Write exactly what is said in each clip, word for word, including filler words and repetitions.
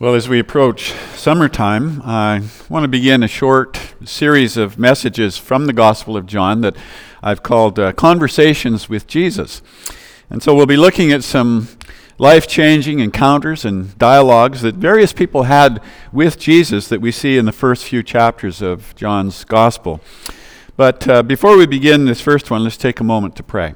Well, as we approach summertime, I want to begin a short series of messages from the Gospel of John that I've called uh, Conversations with Jesus. And so we'll be looking at some life-changing encounters and dialogues that various people had with Jesus that we see in the first few chapters of John's Gospel. But uh, before we begin this first one, let's take a moment to pray.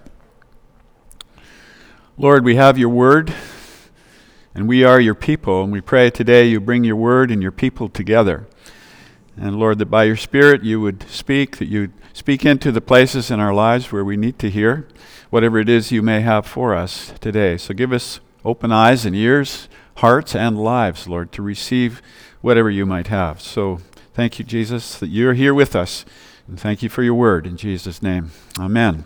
Lord, we have your word. And we are your people, and we pray today you bring your word and your people together. And Lord, that by your Spirit you would speak, that you would speak into the places in our lives where we need to hear whatever it is you may have for us today. So give us open eyes and ears, hearts and lives, Lord, to receive whatever you might have. So thank you, Jesus, that you're here with us. And thank you for your word. In Jesus' name, amen.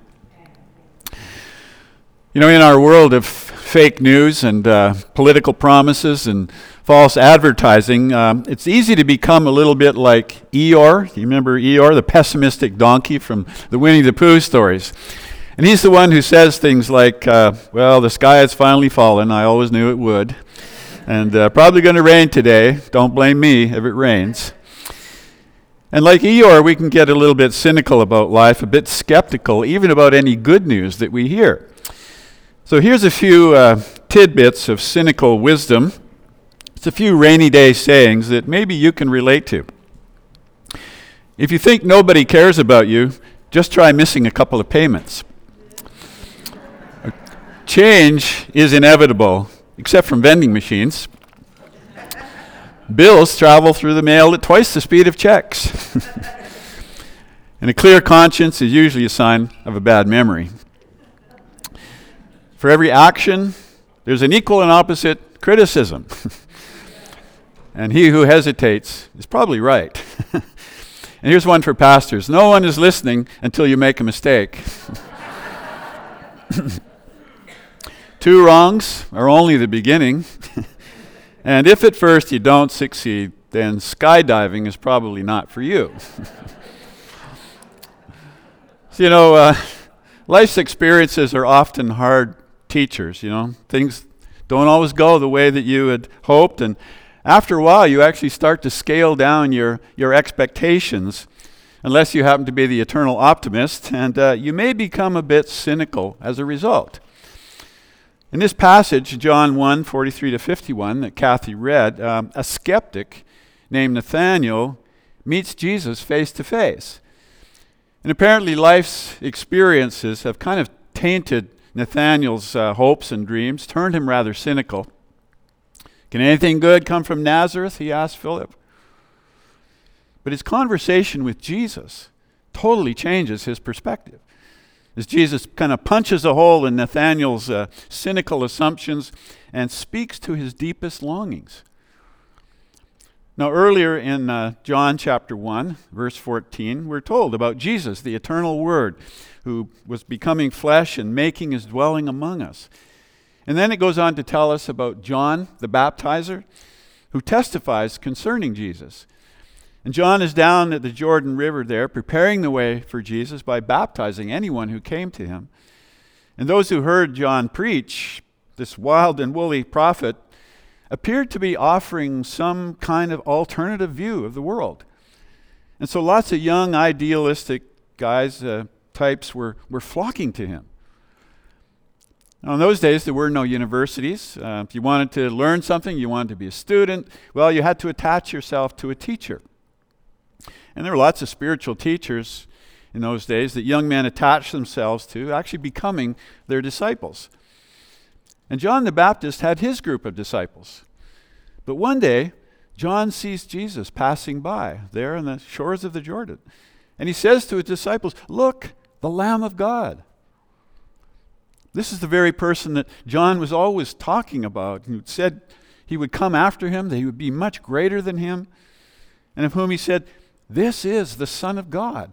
You know, in our world of fake news and uh, political promises and false advertising, um, it's easy to become a little bit like Eeyore. You remember Eeyore, the pessimistic donkey from the Winnie the Pooh stories? And he's the one who says things like, uh, well, the sky has finally fallen. I always knew it would. And uh, probably going to rain today. Don't blame me if it rains. And like Eeyore, we can get a little bit cynical about life, a bit skeptical, even about any good news that we hear. So here's a few uh, tidbits of cynical wisdom. It's a few rainy day sayings that maybe you can relate to. If you think nobody cares about you, just try missing a couple of payments. Change is inevitable, except from vending machines. Bills travel through the mail at twice the speed of checks. And a clear conscience is usually a sign of a bad memory. For every action, there's an equal and opposite criticism. And he who hesitates is probably right. And here's one for pastors. No one is listening until you make a mistake. Two wrongs are only the beginning. And if at first you don't succeed, then skydiving is probably not for you. So, you know, uh, life's experiences are often hard teachers, you know. Things don't always go the way that you had hoped, and after a while you actually start to scale down your, your expectations, unless you happen to be the eternal optimist, and uh, you may become a bit cynical as a result. In this passage, John one, forty-three to fifty-one, that Kathy read, um, a skeptic named Nathaniel meets Jesus face to face. And apparently life's experiences have kind of tainted Nathaniel's uh, hopes and dreams, turned him rather cynical. Can anything good come from Nazareth? He asked Philip. But his conversation with Jesus totally changes his perspective. As Jesus kind of punches a hole in Nathaniel's uh, cynical assumptions and speaks to his deepest longings. Now, earlier in uh, John chapter one, verse fourteen, we're told about Jesus, the eternal Word, who was becoming flesh and making his dwelling among us. And then it goes on to tell us about John, the baptizer, who testifies concerning Jesus. And John is down at the Jordan River there, preparing the way for Jesus by baptizing anyone who came to him. And those who heard John preach, this wild and woolly prophet, appeared to be offering some kind of alternative view of the world. And so lots of young, idealistic guys, uh, types were, were flocking to him. Now, in those days, there were no universities. Uh, if you wanted to learn something, you wanted to be a student, well, you had to attach yourself to a teacher. And there were lots of spiritual teachers in those days that young men attached themselves to, actually becoming their disciples. And John the Baptist had his group of disciples. But one day, John sees Jesus passing by there on the shores of the Jordan. And he says to his disciples, "Look, the Lamb of God." This is the very person that John was always talking about, who said he would come after him, that he would be much greater than him, and of whom he said, "This is the Son of God."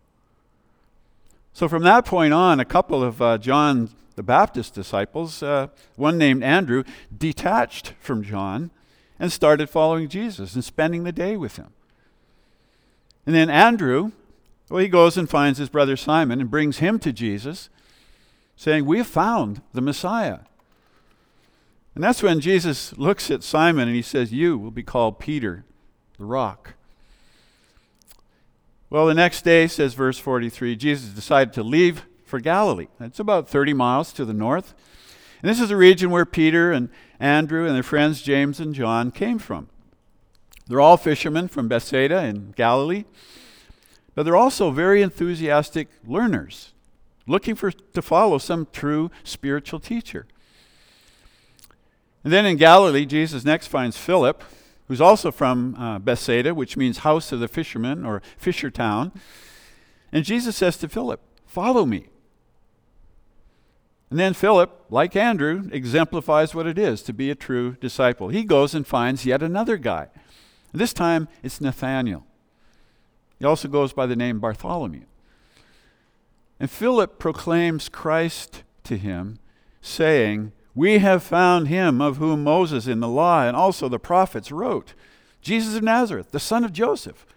So from that point on, a couple of uh, John the Baptist disciples, uh, one named Andrew, detached from John and started following Jesus and spending the day with him. And then Andrew, well, he goes and finds his brother Simon and brings him to Jesus, saying, "We have found the Messiah." And that's when Jesus looks at Simon and he says, "You will be called Peter, the rock." Well, the next day, says verse forty-three, Jesus decided to leave for Galilee. It's about thirty miles to the north. And this is a region where Peter and Andrew and their friends James and John came from. They're all fishermen from Bethsaida in Galilee, but they're also very enthusiastic learners, looking for to follow some true spiritual teacher. And then in Galilee, Jesus next finds Philip, who's also from uh, Bethsaida, which means house of the fishermen or fisher town. And Jesus says to Philip, "Follow me." And then Philip, like Andrew, exemplifies what it is to be a true disciple. He goes and finds yet another guy. This time it's Nathanael. He also goes by the name Bartholomew. And Philip proclaims Christ to him, saying, "We have found him of whom Moses in the law and also the prophets wrote, Jesus of Nazareth, the son of Joseph."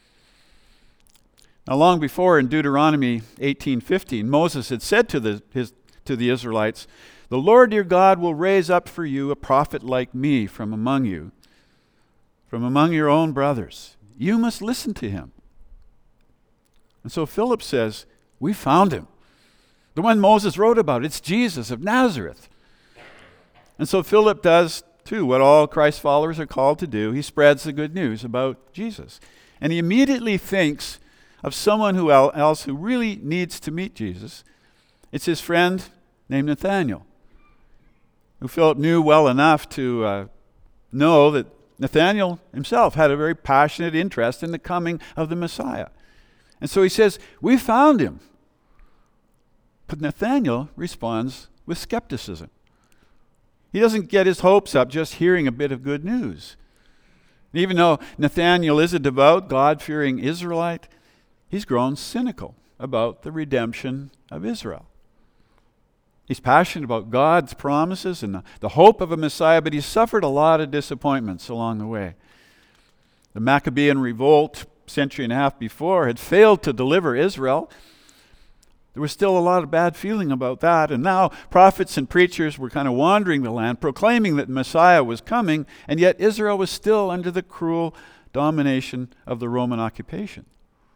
Now, long before in Deuteronomy eighteen fifteen, Moses had said to the, his, to the Israelites, "The Lord your God will raise up for you a prophet like me from among you, from among your own brothers. You must listen to him." And so Philip says, "We found him. The one Moses wrote about. It's Jesus of Nazareth." And so Philip does, too, what all Christ followers are called to do. He spreads the good news about Jesus. And he immediately thinks of someone who else who really needs to meet Jesus. It's his friend named Nathanael, who Philip knew well enough to uh, know that Nathanael himself had a very passionate interest in the coming of the Messiah. And so he says, "We found him." But Nathanael responds with skepticism. He doesn't get his hopes up just hearing a bit of good news. And even though Nathanael is a devout, God-fearing Israelite, he's grown cynical about the redemption of Israel. He's passionate about God's promises and the, the hope of a Messiah, but he's suffered a lot of disappointments along the way. The Maccabean revolt, a century and a half before, had failed to deliver Israel. There was still a lot of bad feeling about that, and now prophets and preachers were kind of wandering the land, proclaiming that Messiah was coming, and yet Israel was still under the cruel domination of the Roman occupation.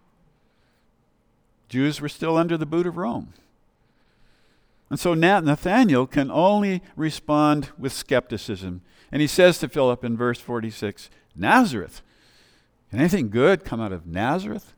Jews were still under the boot of Rome. And so Nathanael can only respond with skepticism. And he says to Philip in verse forty-six, "Nazareth? Can anything good come out of Nazareth?"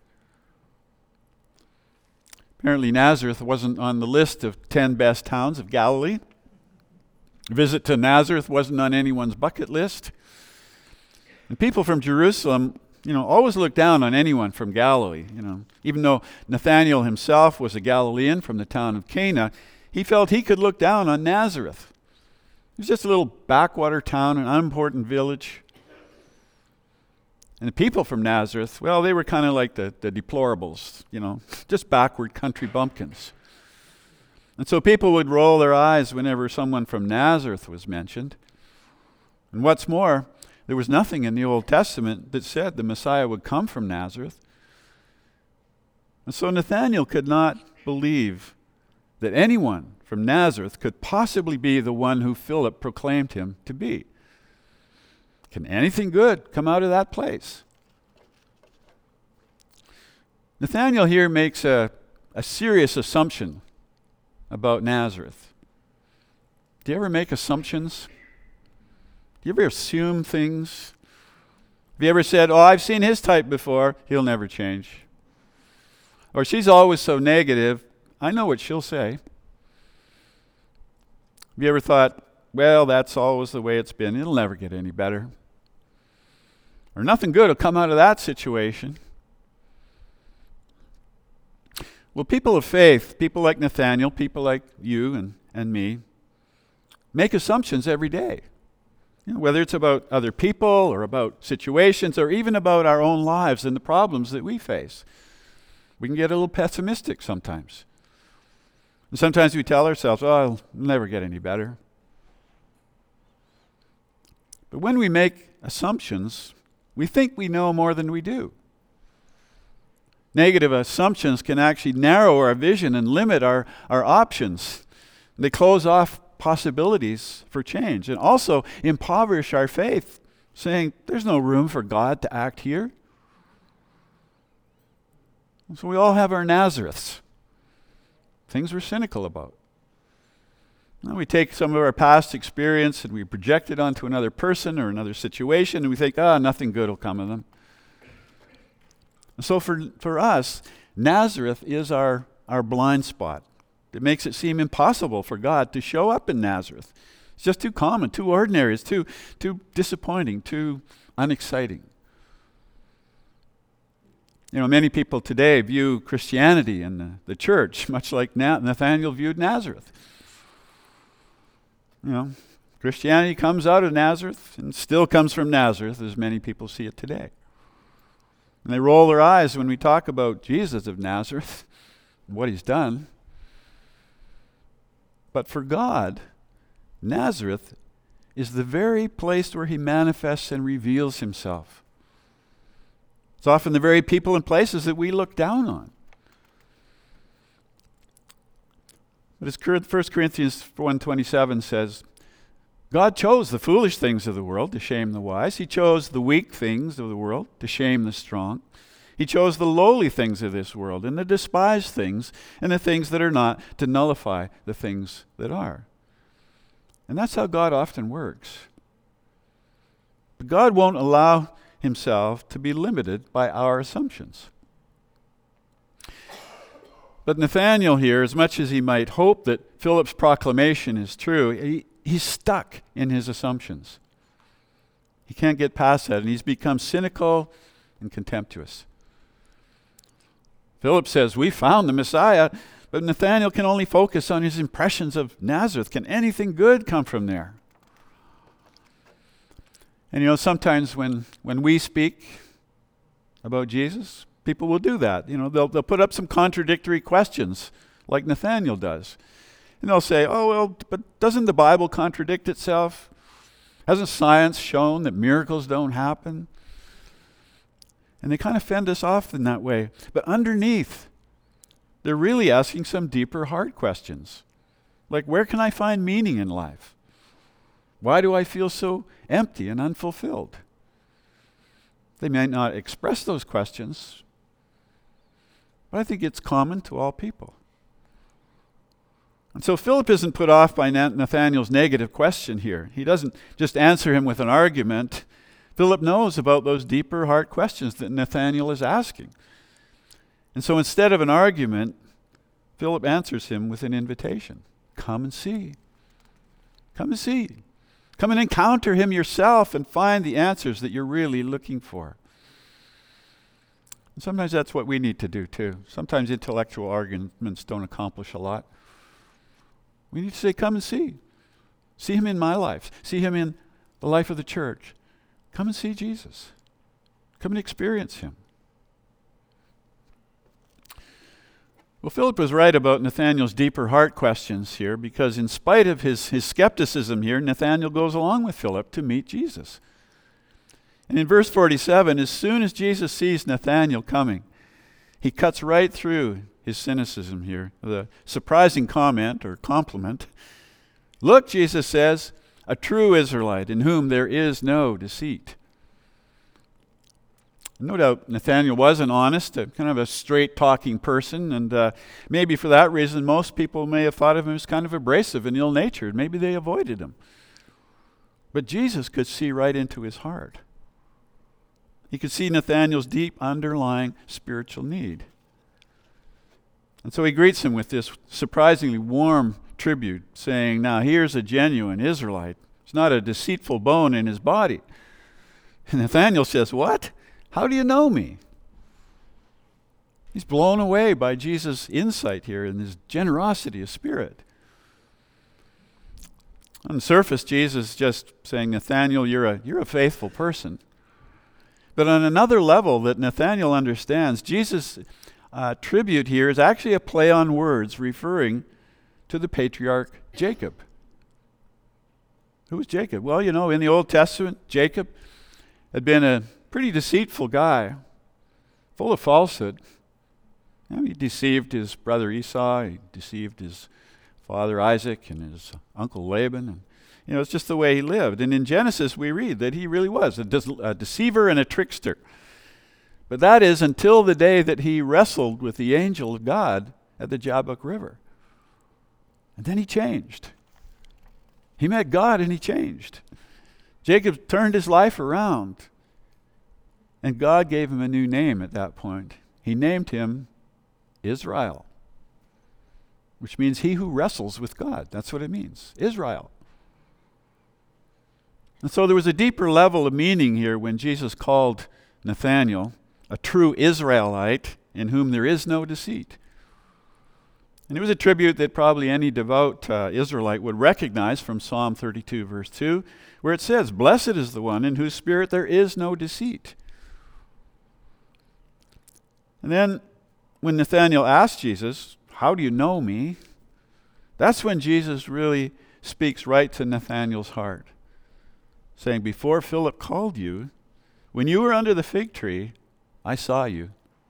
Apparently Nazareth wasn't on the list of ten best towns of Galilee. A visit to Nazareth wasn't on anyone's bucket list. And people from Jerusalem, you know, always looked down on anyone from Galilee. You know, even though Nathanael himself was a Galilean from the town of Cana, he felt he could look down on Nazareth. It was just a little backwater town, an unimportant village. And the people from Nazareth, well, they were kind of like the, the deplorables, you know, just backward country bumpkins. And so people would roll their eyes whenever someone from Nazareth was mentioned. And what's more, there was nothing in the Old Testament that said the Messiah would come from Nazareth. And so Nathanael could not believe that anyone from Nazareth could possibly be the one who Philip proclaimed him to be. Can anything good come out of that place? Nathanael here makes a, a serious assumption about Nazareth. Do you ever make assumptions? Do you ever assume things? Have you ever said, "Oh, I've seen his type before, he'll never change"? Or, "She's always so negative, I know what she'll say"? Have you ever thought, "Well, that's always the way it's been, it'll never get any better"? Or, "Nothing good will come out of that situation"? Well, people of faith, people like Nathanael, people like you and, and me, make assumptions every day. You know, whether it's about other people or about situations or even about our own lives and the problems that we face. We can get a little pessimistic sometimes. And sometimes we tell ourselves, "Oh, it'll never get any better." But when we make assumptions, we think we know more than we do. Negative assumptions can actually narrow our vision and limit our, our options. They close off possibilities for change, and also impoverish our faith, saying there's no room for God to act here. And so we all have our Nazareths, things we're cynical about. Now we take some of our past experience and we project it onto another person or another situation, and we think, ah, nothing good will come of them. And so for, for us, Nazareth is our, our blind spot. It makes it seem impossible for God to show up in Nazareth. It's just too common, too ordinary, it's too, too disappointing, too unexciting. You know, many people today view Christianity and the, the church much like Na- Nathanael viewed Nazareth. You know, Christianity comes out of Nazareth and still comes from Nazareth, as many people see it today. And they roll their eyes when we talk about Jesus of Nazareth and what he's done. But for God, Nazareth is the very place where he manifests and reveals himself. It's often the very people and places that we look down on. But as First Corinthians one twenty-seven says, God chose the foolish things of the world to shame the wise. He chose the weak things of the world to shame the strong. He chose the lowly things of this world and the despised things and the things that are not to nullify the things that are. And that's how God often works. But God won't allow himself to be limited by our assumptions. But Nathanael here, as much as he might hope that Philip's proclamation is true, he, he's stuck in his assumptions. He can't get past that, and he's become cynical and contemptuous. Philip says, we found the Messiah, but Nathanael can only focus on his impressions of Nazareth. Can anything good come from there? And you know, sometimes when, when we speak about Jesus, people will do that. You know, they'll they'll put up some contradictory questions like Nathanael does. And they'll say, oh, well, but doesn't the Bible contradict itself? Hasn't science shown that miracles don't happen? And they kind of fend us off in that way. But underneath, they're really asking some deeper, hard questions. Like, where can I find meaning in life? Why do I feel so empty and unfulfilled? They might not express those questions, but I think it's common to all people. And so Philip isn't put off by Nathanael's negative question here. He doesn't just answer him with an argument. Philip knows about those deeper heart questions that Nathanael is asking. And so instead of an argument, Philip answers him with an invitation. Come and see. Come and see. Come and encounter him yourself and find the answers that you're really looking for. And sometimes that's what we need to do too. Sometimes intellectual arguments don't accomplish a lot. We need to say, come and see. See him in my life. See him in the life of the church. Come and see Jesus. Come and experience him. Well, Philip was right about Nathanael's deeper heart questions here, because in spite of his, his skepticism here, Nathanael goes along with Philip to meet Jesus. And in verse forty-seven, as soon as Jesus sees Nathanael coming, he cuts right through his cynicism here with a surprising comment or compliment. Look, Jesus says, a true Israelite in whom there is no deceit. No doubt Nathanael was an honest, a kind of a straight-talking person, and uh, maybe for that reason most people may have thought of him as kind of abrasive and ill-natured. Maybe they avoided him. But Jesus could see right into his heart. He could see Nathanael's deep underlying spiritual need. And so he greets him with this surprisingly warm tribute, saying, now here's a genuine Israelite. It's not a deceitful bone in his body. And Nathanael says, what? How do you know me? He's blown away by Jesus' insight here and his generosity of spirit. On the surface, Jesus is just saying, Nathanael, you're a, you're a faithful person. But on another level that Nathanael understands, Jesus' uh, tribute here is actually a play on words referring to the patriarch Jacob. Who was Jacob? Well, you know, in the Old Testament, Jacob had been a pretty deceitful guy, full of falsehood. You know, he deceived his brother Esau, he deceived his father Isaac and his uncle Laban. And, you know, it's just the way he lived. And in Genesis, we read that he really was a, de- a deceiver and a trickster. But that is until the day that he wrestled with the angel of God at the Jabbok River. And then he changed. He met God and he changed. Jacob turned his life around. And God gave him a new name at that point. He named him Israel, which means he who wrestles with God. That's what it means, Israel. And so there was a deeper level of meaning here when Jesus called Nathanael a true Israelite in whom there is no deceit. And it was a tribute that probably any devout uh, Israelite would recognize from Psalm thirty-two, verse two, where it says, "Blessed is the one in whose spirit there is no deceit." And then when Nathanael asked Jesus, "How do you know me?" that's when Jesus really speaks right to Nathanael's heart, saying, "Before Philip called you, when you were under the fig tree, I saw you."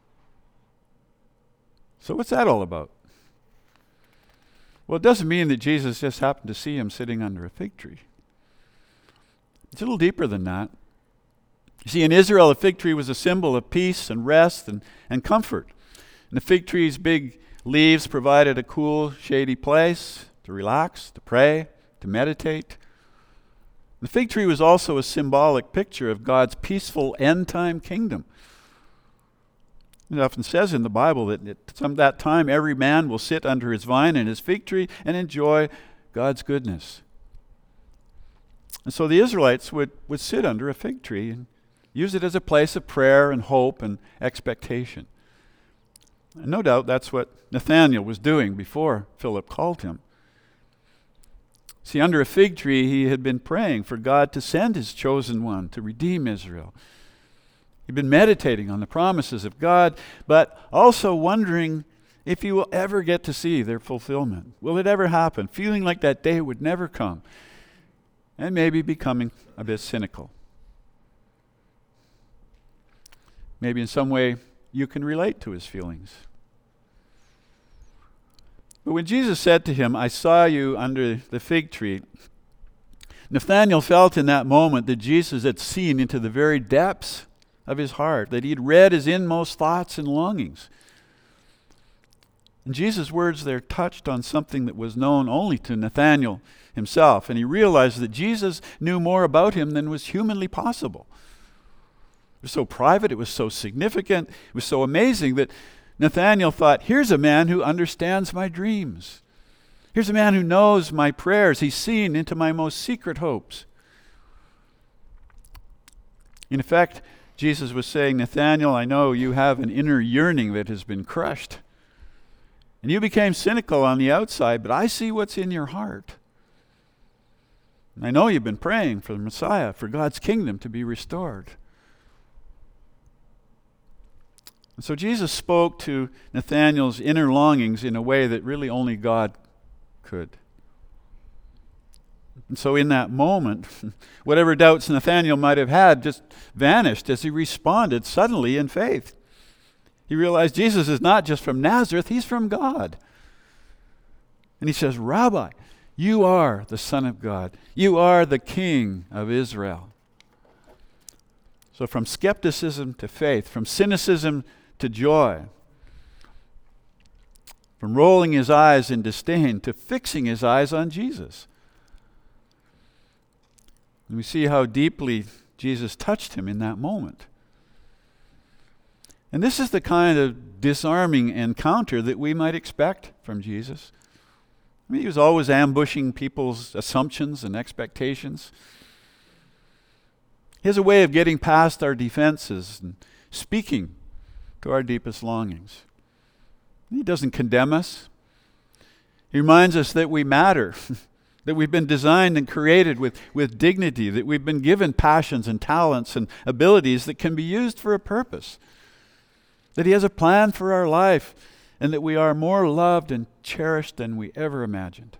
So what's that all about? Well, it doesn't mean that Jesus just happened to see him sitting under a fig tree. It's a little deeper than that. You see, in Israel, a fig tree was a symbol of peace and rest and, and comfort. And the fig tree's big leaves provided a cool, shady place to relax, to pray, to meditate. The fig tree was also a symbolic picture of God's peaceful end-time kingdom. It often says in the Bible that at some that time every man will sit under his vine and his fig tree and enjoy God's goodness. And so the Israelites would, would sit under a fig tree and use it as a place of prayer and hope and expectation. And no doubt that's what Nathanael was doing before Philip called him. See, under a fig tree, he had been praying for God to send his chosen one to redeem Israel. He'd been meditating on the promises of God, but also wondering if he will ever get to see their fulfillment. Will it ever happen? Feeling like that day would never come. And maybe becoming a bit cynical. Maybe in some way you can relate to his feelings. But when Jesus said to him, "I saw you under the fig tree," Nathanael felt in that moment that Jesus had seen into the very depths of his heart, that he'd read his inmost thoughts and longings. And Jesus' words there touched on something that was known only to Nathanael himself, and he realized that Jesus knew more about him than was humanly possible. It was so private, it was so significant, it was so amazing that Nathanael thought, here's a man who understands my dreams. Here's a man who knows my prayers. He's seen into my most secret hopes. In effect, Jesus was saying, Nathanael, I know you have an inner yearning that has been crushed. And you became cynical on the outside, but I see what's in your heart. And I know you've been praying for the Messiah, for God's kingdom to be restored. And so Jesus spoke to Nathanael's inner longings in a way that really only God could. And so in that moment, whatever doubts Nathanael might have had just vanished as he responded suddenly in faith. He realized Jesus is not just from Nazareth, he's from God. And he says, Rabbi, you are the Son of God. You are the King of Israel. So from skepticism to faith, from cynicism to joy, from rolling his eyes in disdain to fixing his eyes on Jesus. And we see how deeply Jesus touched him in that moment. And this is the kind of disarming encounter that we might expect from Jesus. I mean, he was always ambushing people's assumptions and expectations. He has a way of getting past our defenses and speaking to our deepest longings. He doesn't condemn us. He reminds us that we matter, that we've been designed and created with, with dignity, that we've been given passions and talents and abilities that can be used for a purpose, that he has a plan for our life, and that we are more loved and cherished than we ever imagined.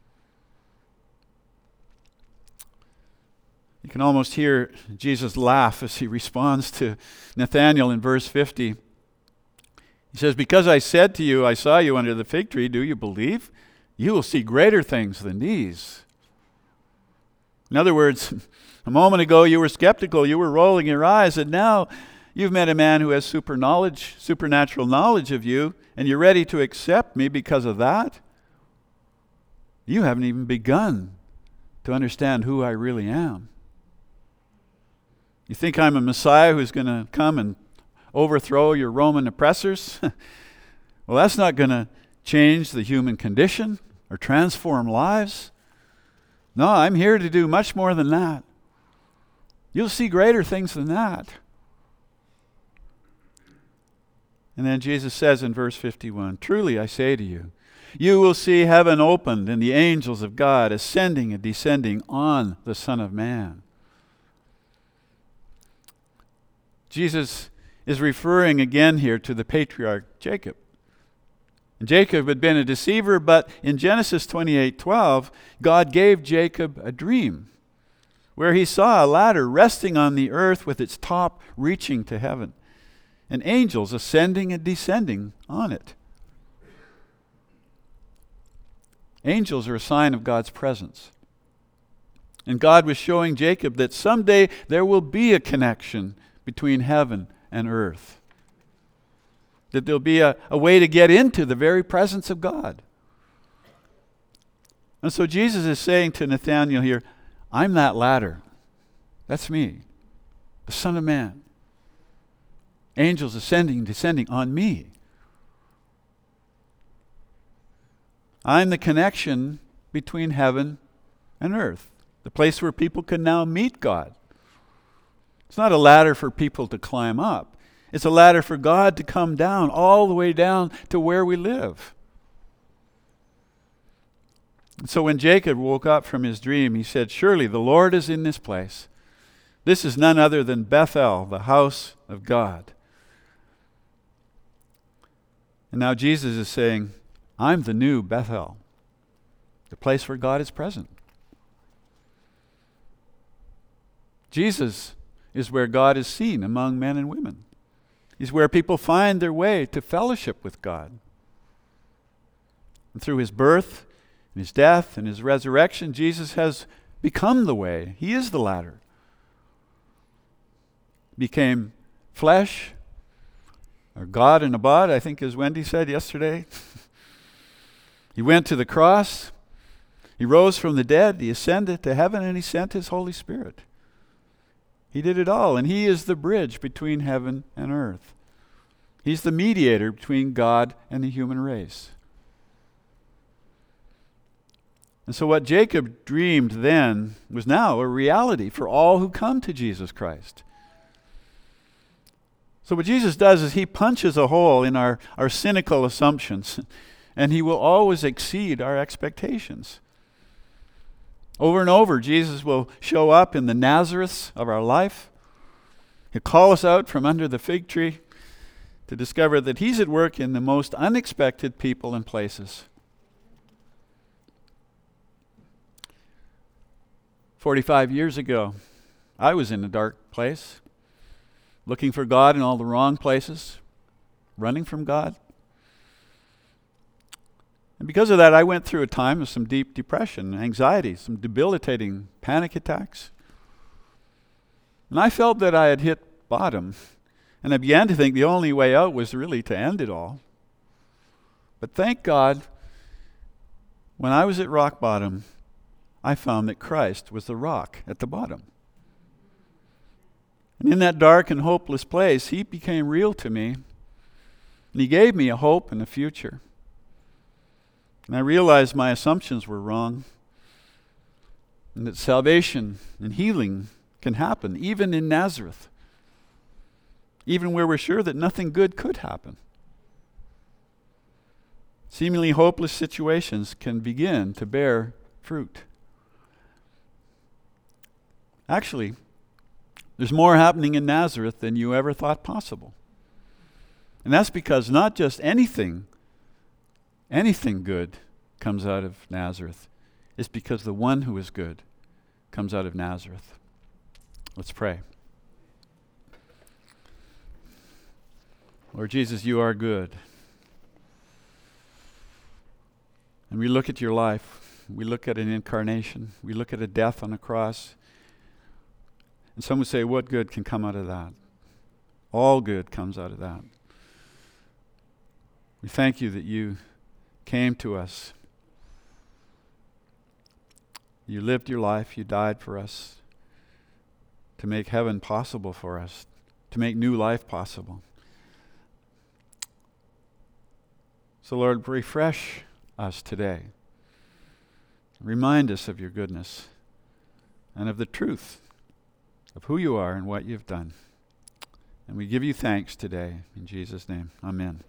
You can almost hear Jesus laugh as he responds to Nathanael in verse fifty. He says, because I said to you, I saw you under the fig tree, do you believe? you will see greater things than these. In other words, a moment ago you were skeptical, you were rolling your eyes, and now you've met a man who has super knowledge, supernatural knowledge of you, and you're ready to accept me because of that? You haven't even begun to understand who I really am. You think I'm a Messiah who's going to come and overthrow your Roman oppressors? Well, that's not going to change the human condition or transform lives. No, I'm here to do much more than that. You'll see greater things than that. And then Jesus says in verse fifty-one, truly I say to you, you will see heaven opened and the angels of God ascending and descending on the Son of Man. Jesus is referring again here to the patriarch Jacob. And Jacob had been a deceiver, but in Genesis twenty-eight twelve, God gave Jacob a dream where he saw a ladder resting on the earth with its top reaching to heaven, and angels ascending and descending on it. Angels are a sign of God's presence. And God was showing Jacob that someday there will be a connection between heaven and earth. That there'll be a, a way to get into the very presence of God. And so Jesus is saying to Nathanael here, I'm that ladder. That's me, the Son of Man. Angels ascending and descending on me. I'm the connection between heaven and earth, the place where people can now meet God. It's not a ladder for people to climb up. It's a ladder for God to come down, all the way down to where we live. So when Jacob woke up from his dream, he said, surely the Lord is in this place. This is none other than Bethel, the house of God. And now Jesus is saying, I'm the new Bethel, the place where God is present. Jesus is where God is seen among men and women. He's where people find their way to fellowship with God. And through his birth, and his death, and his resurrection, Jesus has become the way. He is the ladder. Became flesh, or God in a bod, I think as Wendy said yesterday. He went to the cross. He rose from the dead. He ascended to heaven, and he sent his Holy Spirit. He did it all, and he is the bridge between heaven and earth. He's the mediator between God and the human race. And so what Jacob dreamed then was now a reality for all who come to Jesus Christ. So what Jesus does is he punches a hole in our, our cynical assumptions, and he will always exceed our expectations. Over and over, Jesus will show up in the Nazareths of our life. He'll call us out from under the fig tree to discover that he's at work in the most unexpected people and places. Forty-five years ago, I was in a dark place, looking for God in all the wrong places, running from God. And because of that, I went through a time of some deep depression, anxiety, some debilitating panic attacks. And I felt that I had hit bottom. And I began to think the only way out was really to end it all. But thank God, when I was at rock bottom, I found that Christ was the rock at the bottom. And in that dark and hopeless place, he became real to me. And he gave me a hope and a future. And I realized my assumptions were wrong, and that salvation and healing can happen, even in Nazareth, even where we're sure that nothing good could happen. Seemingly hopeless situations can begin to bear fruit. Actually, there's more happening in Nazareth than you ever thought possible. And that's because not just anything Anything good comes out of Nazareth. It's because the one who is good comes out of Nazareth. Let's pray. Lord Jesus, you are good. And And we look at your life. We look at an incarnation. We look at a death on a cross. And some would say, what good can come out of that? All good comes out of that. We thank you that you came to us. You lived your life. You died for us to make heaven possible for us, to make new life possible. So, Lord, refresh us today. Remind us of your goodness and of the truth of who you are and what you've done. And we give you thanks today. In Jesus' name, amen.